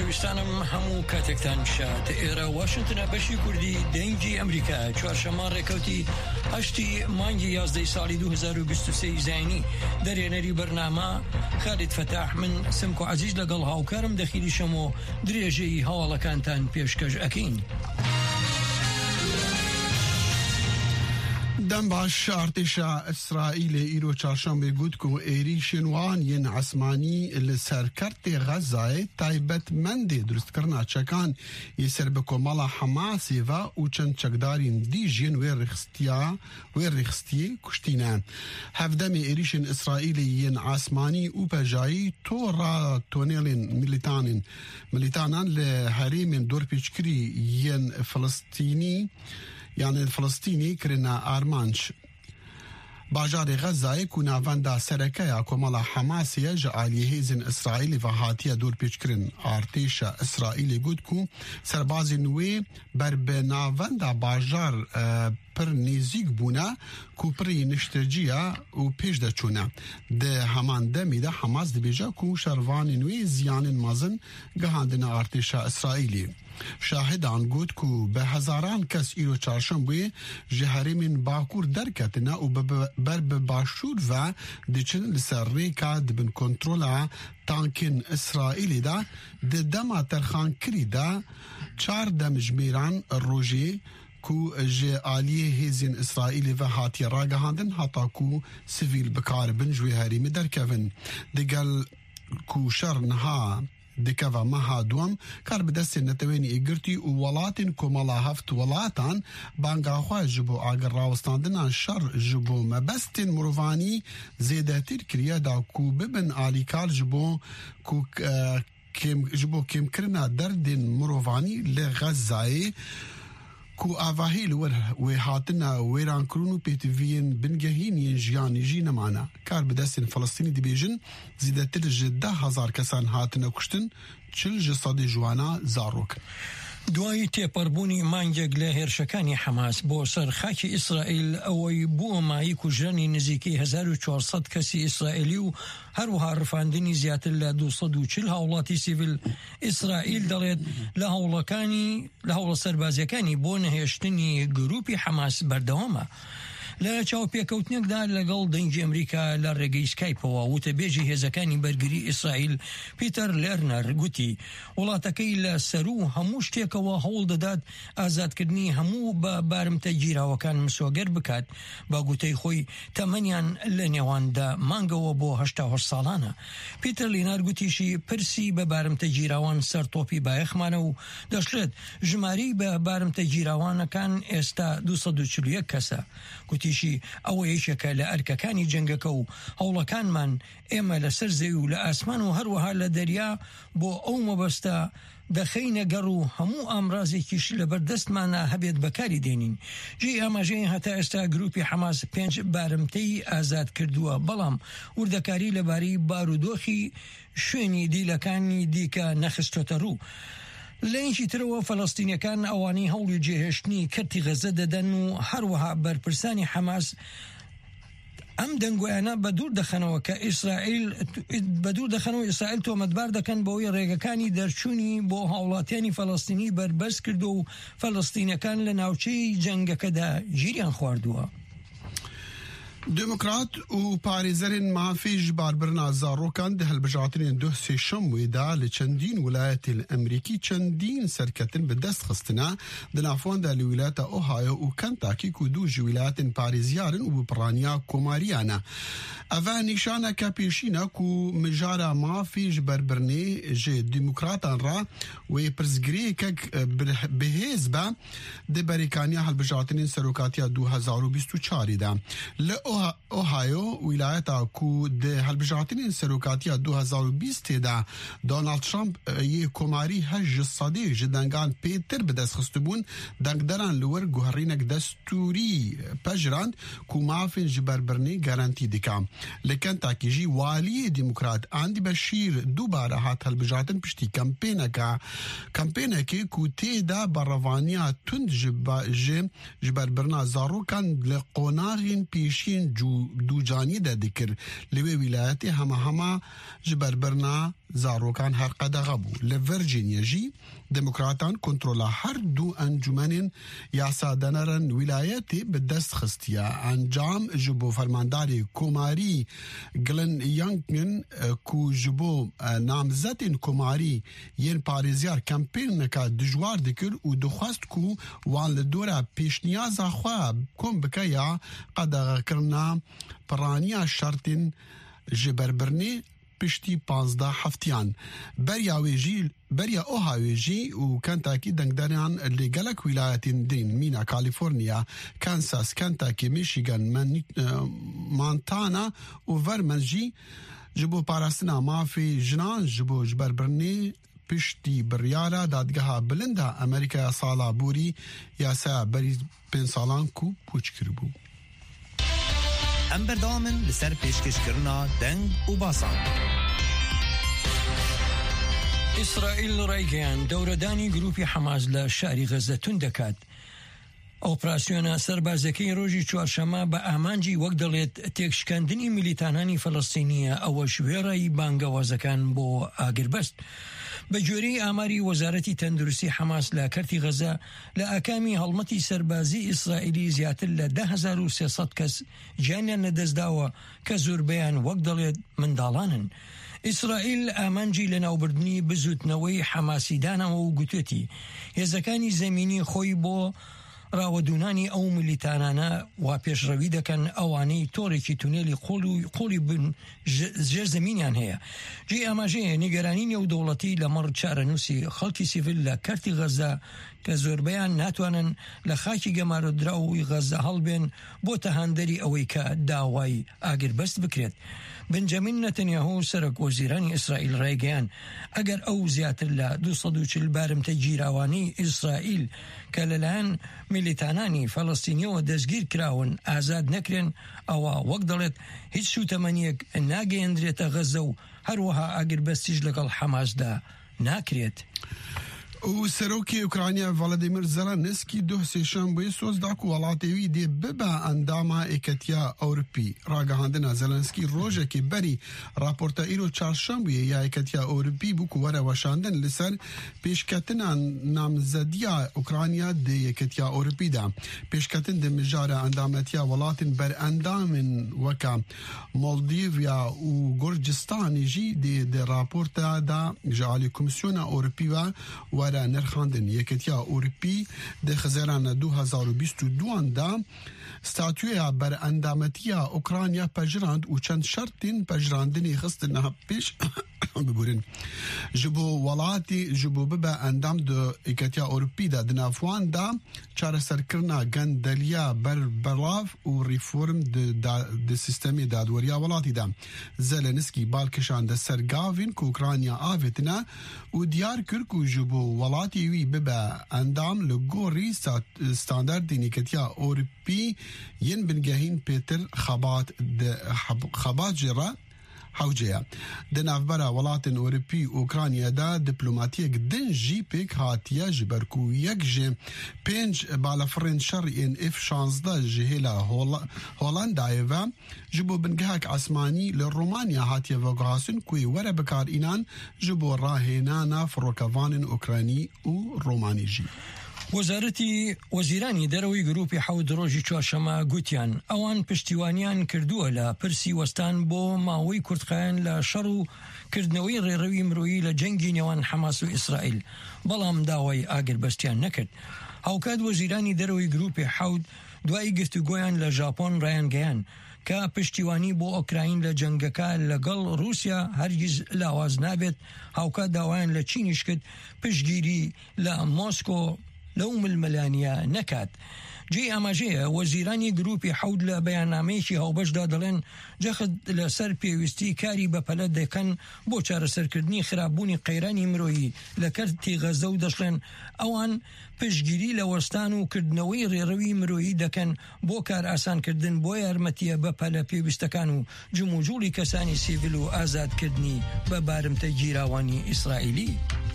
خۆشەویستانم هەموو کاتێکتان شاد. ئێرە واشنگتنە بەشی کوردی دەنگی ئەمریکا چوارشەممە ڕێکەوتی 8 مانگی 11 ساڵی 2023 زاینی دەرێنەری بەرنامە خالید فتاح من سمک و عەزیز لەگەڵ هاوکارم دەخیلی شەمۆ درێژەی هەواڵەکانتان پێشکەش ئەکەین. دەم باش ئارتێشا ئیسرائیلê îro çarşembê got ku êrîşên wan yên esmanî li serkertê Xezayê taybetmendê durustkirina çekan yê ser bi komala Hamasê ve û çend çekdarên dî jiyên wê rêxistiyê kuştîne. Hevdemê êrîşên İsraîlê yên esmanî û pejayî tora tonêlên milîtanan li herêmên dorpêçkirî yên Filistînî yani Filistînî kirina armanc. Bajarê Xezayê ku navenda serekeya komala Hamasê ji aliyehêzên İsraîlê ve hatiye dorpêçkirin artêşa İsraîlê got ku serbazên wê ber bi navenda bajar pir nêzik bûne ku pirî nişteciya û pêş de çûne. Di heman demê de Hamas dibêje ku şervanên wê ziyanên mezin gihandine artêşa İsraîlê. Şahidan got ku bi hezaran kes îro çarşembê ji herêmên Bakur derketine û ber bi başûr ve diçin li ser rêka dibin kontrola tankên İsraîlê de di dema terxankirî de 4 demjimêran rojê ku ji aliyê hêzên İsraîlê ve hatiye ragihandin heta ku sivîl bikaribin ji wê herêmê derkevin. Digel ku şer niha dikeva meha duam kar bi destên netewênî girtî û welatên komala heft welatan bangaxwe ji bo agirrawistandina şer ji bo mebestên mirovanî zêdetir kiriye da ku bibin alîkar ji bo ku kêmkirina derdên mirovanî li Xezayê ku avahî li wê hatina wêrankirin û pêtiviyên bingehîn yên jiyanî jî nemane. Kar bi destên Filistînî dibêjin zêdetir ji 10,000 kesan hatine kuştin, 40 ji sedê ji wana zarok. دوای تێپەڕبوونی مانگێک لە هێرشەکانی حەماس بۆ سەر خاکی ئیسرائیل ئەوەی بووە مایی کوژرانی نزیکەی 1400 کەسی ئیسرائیلی و هەروەها ڕفاندنی زیاتر لە 240 هاوڵاتی سیڤیل. ئیسرائیل دەڵێت لە هەوڵە سەربازیەکانی بۆ نەهێشتنی گروپی حەماس بەردەوامە. لە چاوپێکەوتنێکدا لەگەڵ دەنگی ئەمریکا لە ڕێگەی سکایپەوە وتەبێژی هێزەکانی بەرگری ئیسرائیل پیتەر لێرنەر گوتی وڵاتەکەی لە سەر و هەموو شتێکەوە هەوڵ دەدات ئازادکردنی هەموو بە بارمتە گیراوەکان مسۆگەر بکات. با گوتەی خۆی تەمەنیان لە نێواندا مانگەوە بۆ 88 ساڵانە. پیتەر لێنار گوتیشی پرسی بە بارمتە گیراوان سەر تۆپی بایەخمانە و دەشڵێت ژماری بە بارمتە گیراوانەکان ئێستا 241 کەسە. گوتیشی ئەوە یەکێکە لە ئەرکەکانی جەنگەکە و هەوڵەکانمان ئێمە لەسەر زەوی و لە ئاسمان و هەروەها لە دەریا بۆ ئەو مەبەستە دەخەینە گەڕ و هەموو ئامرازێکیش لەبەردەستمانە هەبێت بەکاری دێنین. جێی ئاماژەی هەتا ئێستا گروپی حەماس 5 بارمتەی ئازاد کردووە، بەڵام وردەکاری لەبارەی بارودۆخی شوێنی دیلەکانی دیکە نەخستۆتە ڕوو. لەینشی ترەوە فەلەستینیەکان ئەوانەی هەوڵی جێهێشتنی کەرتی غەزە دەدەن و هەروەها بەرپرسانی حەماس ئەم دەنگۆیانە بە دوور دەخەنەوە کە ئیسرائیل تۆمەتبار دەکەن بەوەی ڕێگەکانی دەرچوونی بۆ هاوڵاتیانی فەلەستینی بربەست کردو و فەلەستینیەکان لە ناوچەی جەنگەکەدا گیریان خواردووە. دموکرات û parêzerên mafê ji barbirina zarokan di hilbijartinên duh sêşem wê da li çendîn wilayetên Emerîkî çendîn serketin bi dest xistine di navxwanda li wîlayeta Ohio û Kentucky ku du ji wilayetên parêzyarin û bi piraniya komariyan e. Ev e nîşaneke pêşîn e ku mijara mafê ji berbirinê ji demokratan re wê pirsgirêkek bihêz be di berêkaniya hilbijartinên serokatiya 2024 de. Li Ohio wilayeta ku di hilbijartinên serokatiya 2020 de Donald Trump yê komarî 8% ji dengan pêtir bi dest xistibûn, dengderan li wir guherînek destûrî pejirand ku mafên ji berbirinê garantî dike. Li Kentucky jî waliyê demokrat Andy Beshear dubare hat hilbijartin piştî kampênekê ku tê de berevaniya tund ji berbirina zarokan li qonaxên pêşîn هەڵبژاردنên دووجانî de dikir li wê wîlayetê hema ji ber birna zarokan her qedexe bû. Li Virginia jî demokratan kontrola her du encûmenên yasadaneren wîlayetê bi dest xistiye. Encam ji bo fermandarê komarî Glenn Youngkin ku ji bo namzetên komarî yên parêzyar kampêneka dijwar dikir û dixwast ku wan li dora pêşniyaza xwe kom bike ya qedexekirina piraniya şertên ji berbirnê piştî 15 heftiyan. Beriya oha wê jî û Kentucky dengdariyan lê gelek wîlayetên din mîna Kaliforniya, Kansas, Kentucky, Michigan, Montana û Vermont jî ji bo parastina mafê jinan ji bo ji berbirnê piştî biryara dadgeha bilinda Amerîkaya sala borî yasaya berî 5 salan ku pûç kiribû. Em berdamin li ser pêşkêşkirina deng û basan. ئیسرائیل ڕێگەیان دەورەدانی گروپی حەماس لە شاری غەزە تون دەکات. ئۆپراسیۆنە سەربازەکەی ڕۆژی چوارشەمە بە ئامانجی وەک دەڵێت تێکشکاندنی میلیتانانی فەڵەستینیە ئەوە شوێڕایی بانگەوازەکان بۆ ئاگربەست. بە گوێرەی ئاماری وەزارەتی تەندروستی حەماس لە کەرتی غەزە لە ئاکامی هەڵمەتی سەربازی ئیسرائیلی زیاتر لە 10,300 کەس گیانیان لەدەستداوە کە زۆربەیان وەک دەڵێت منداڵانن. ئیسرائیل ئامانجی لە ناوبردنی بزوتنەوەی حەماسیدانەوە و گوتوێتی هێزەکانی زەمینی خۆی بۆ ڕاوەدونانی ئەو میلیتانانە وا پێشڕەوی دەکەن ئەوانەی تۆڕێکی تونێلی قۆڵی بن ژێر زەمینیان هەیە. جێ ئاماژەیە نیگەرانی نێودەوڵەتی لەمەڕ چارەنووسی خەڵکی سیڤیل لە کەرتی غەزە کە زۆربەیان ناتوانن لە خاکی گەمارەدراوی غەزە هەڵبێن بۆ تەهاندەری ئەوەی کە داوای ئاگربەست بکرێت. بنجامین نەتەنیاهو سەرۆک وەزیرانی ئیسرائیل ڕێگەیان ئەگەر ئەو زیاتر لە 240 بارمتە گیراوانی ئیسرائیل کە لەلایەن میلیتانانی فەڵەستینیەوە دەستگیر کراون ئازاد نەکرێن ئەوە وەک دەڵێت هیچ سوتەمەنیەک ناگەیەندرێتە غەزە و هەروەها ئاگربەستیش لەگەڵ حەماسدا ناکرێت. و سەرۆکی ئوکرانیا ڤڵەدیمیر زەلەنسکی دوه سێشەمبێ سۆز دا ku welatê wî dê bibe endama êketiya Ewropî. Ragihandina Zelenskî rojekê berî raporta îro çarşembeyê ya êketiya Ewropî bû ku were weşandin li ser pêşketina namzediya Ukrayna dê yeketiya Ewropî de. Pêşketin di mijara endametiya welatên berendamên weka Moldavya û Gurcistanê jî dê di raporta da ji alî Komîsyona Ewropî ve nirxandin. Yeketiya Ewropî di xizerana 2022 da statûya berendametiya Ukrayna pejirand û çend şertên pejirandinê xistin pêş biburin. Ji bo welatê ji bo bibe endam di Yeketiya Ewropî de di navxwan da çareserkirina gendeliya berbelav û reform di sistemê dadweriya welatî de. Zelenskî balkişan de ser gavên ku Ukrayna avêtine û diyar kir ku ji bo welatê wî bibe endam li gorî standardên Yeketiya Ewropî yên bingehîn pêtir xebat jê re hewceya. Di navbera welatên Ewropî Ukrayna da diplomatiyek din jî pêk hatiye ji ber ku yek ji 5 balafirên şerên F-16 ji hêla Holandayê ve ji bo bingehek esmanî li Romanya hatiye veguhasin ku were bikarînan ji bo rahênana firokevanên Ukraynî û Romanî jî. وەزارەتی وەزیرانی دەرەوەی گروپی حەوت ڕۆژی چوارشەمە گوتیان ئەوان پشتیوانیان کردووە لە پرسی وەستان بۆ ماوەی کورتخایەن لە شەڕ و کردنەوەی ڕێڕەوی مرۆیی لە جەنگی نێوان حەماس و ئیسرائیل بەڵام داوای ئاگربەستیان نەکرد. هاوکات وەزیرانی دەرەوەی گروپی حەوت دوای گفتوگۆیان لە ژاپۆن ڕایانگەیان کە پشتیوانی بۆ ئۆکراین لە جەنگەکە لەگەڵ رووسیا هەرگیز لاواز نابێت. هاوکات داوایان لە چینیش کرد پشتگیری لە مۆسکۆ لەو ململانیە نەکات. جێ ئاماژەیە وەزیرانی گروپی حەوت لە بەیاننامەیەکی هاوبەشدا دەڵێن جەخت لەسەر پێویستی کاری بەپەلە دەکەن بۆ چارەسەرکردنی خراپبوونی قەیرانی مرۆیی لە کەرتی غەزە و دەشڵێن ئەوان پشتگیری لە وەستان و کردنەوەی ڕێڕەوی مرۆیی دەکەن بۆ کار ئاسانکردن بۆ یارمەتیە بەپەلە پێویستەکان و جموجوڵی کەسانی سیڤیل و ئازادکردنی بە بارمتە گیراوانی ئیسرائیلی.